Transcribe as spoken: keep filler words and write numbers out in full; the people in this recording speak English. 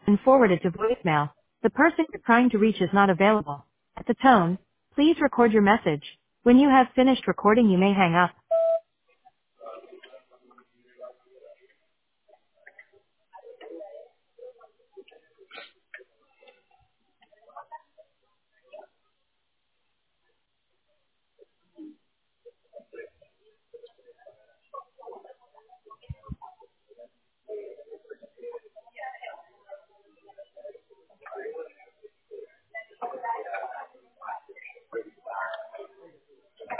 and forwarded to voicemail. The person you're trying to reach is not available. At the tone, please record your message. When you have finished recording, you may hang up.